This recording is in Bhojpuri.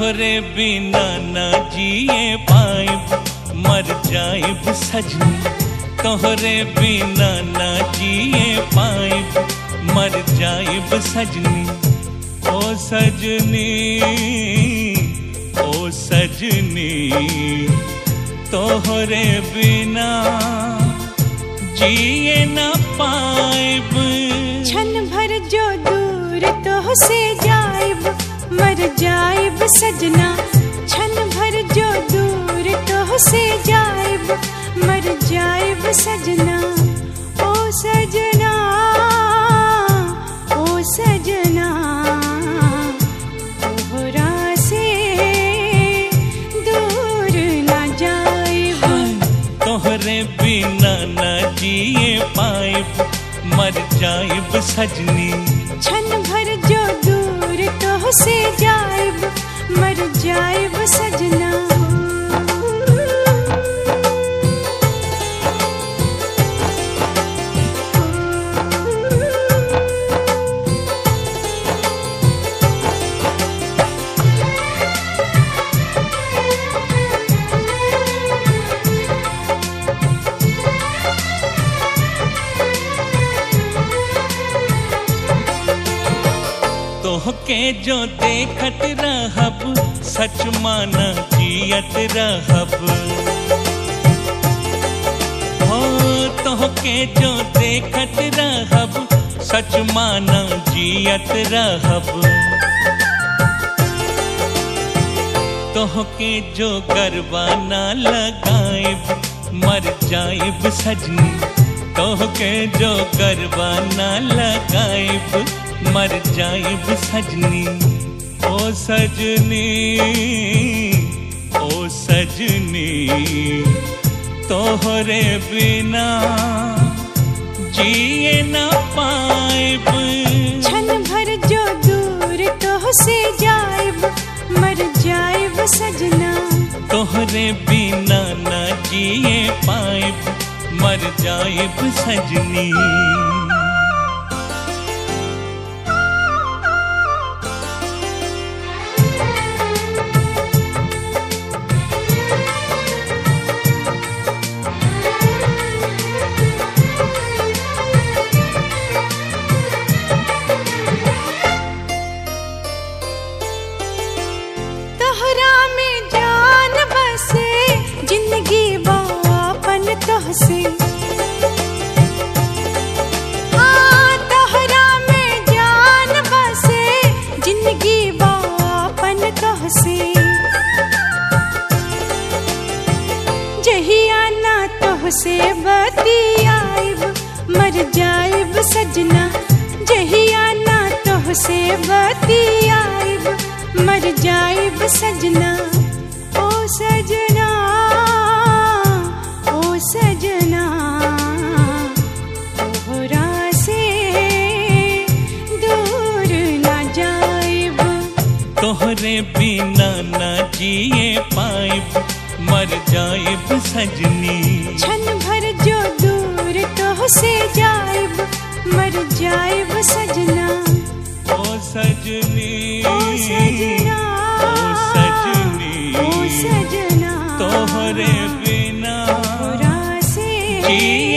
तोहरे बिना ना जिए पाइब, मर जाइब सजनी। तोहरे बिना ना जिए पाइब, मर जाइब सजनी। ओ सजनी, ओ सजनी, तोहरे बिना जिए ना पाइब। क्षण भर जो दूर तोह से जाइब, मर जाइब सजना। क्षण भर जो दूर तोह से जाइब, मर जाइब सजना। ओ सजना, ओ सजना, तोहरा से दूर ना जाइब। तोहरे बिना ना जिए पाइब, मर जाइब सजनी। क्षण भर जो दूर तोह से जाइब, मर जाइब सजना। तोहके जो देखत रहब, सच माना जियत रहब। हो तोहके जो देखत रहब, सच माना जियत रहब। तोहके जो गरबा ना लगाइब, मर जाइब सजनी। तोहके जो गरबा ना लगाइब, मर जाइब सजनी। ओ सजनी, ओ सजनी, तोहरे बिना जिए ना पाइब। क्षण भर जो दूर तोह से जाइब, मर जाइब सजना। तोहरे बिना ना जिए पाइब, मर जाइब सजनी। तोहरा में जान बसे, जिंदगी बापन तोह से। हाँ तोहरा में जान बसे, जिंदगी बापन तोह से। जहिया ना तोह से बतियाइब, मर जाइब सजना। जहिया ना तोह से बतियाइब, मर जाइब सजना। ओ सजना, ओ सजना, तोहरा से दूर ना जाइब। तोहरे बिना ना जिए पाइब, मर जाइब सजनी। क्षण भर जो दूर तोह से जाइब, मर जाइब सजना। ओ सजनी, ओ सजना, ओ सजनी, ओ सजना, तोहरे बिना तोहरा से